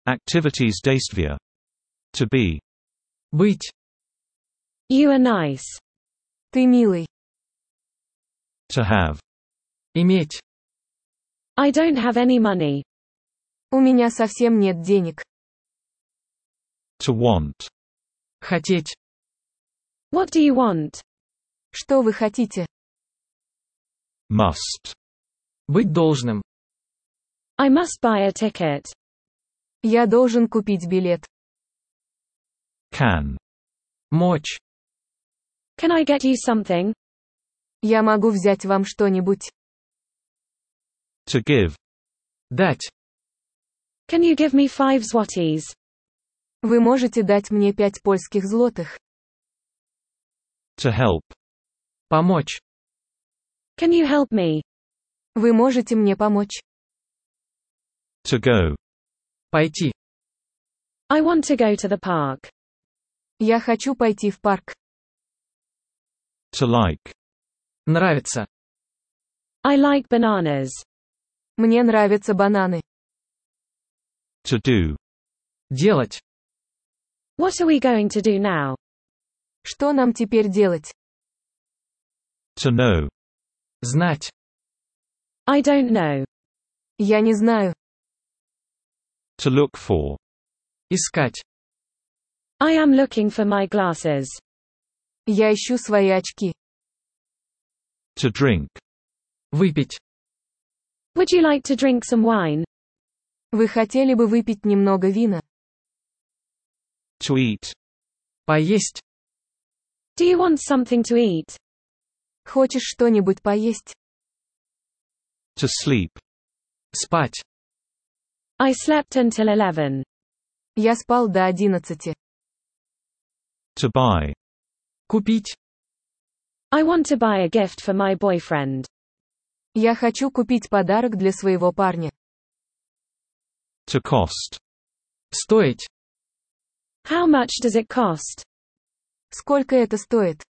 Aktivitätsdeiствие. To be. Быть. You are nice. Ты милый. To have. Иметь. I don't have any money. У меня совсем нет денег. To want. Хотеть. What do you want? Что вы хотите? Must. Быть должным. I must buy a ticket. Я должен купить билет. Can. Мочь. Can I get you something? Я могу взять вам что-нибудь. To give. Дать. Can you give me 5 złotys? Вы можете дать мне 5 польских злотых. To help. Помочь. Can you help me? Вы можете мне помочь. To go. Пойти. I want to go to the park. Я хочу пойти в парк. To like. Нравится. I like bananas. Мне нравятся бананы. To do. Делать. What are we going to do now? Что нам теперь делать? To know. Знать. I don't know. Я не знаю. To look for. Искать. I am looking for my glasses. Я ищу свои очки. To drink. Выпить. Would you like to drink some wine? Вы хотели бы выпить немного вина? To eat. Поесть. Do you want something to eat? Хочешь что-нибудь поесть? To sleep. Спать. I slept until 11. Я спал до 11. To buy. Купить. I want to buy a gift for my boyfriend. Я хочу купить подарок для своего парня. To cost. Стоить. How much does it cost? Сколько это стоит?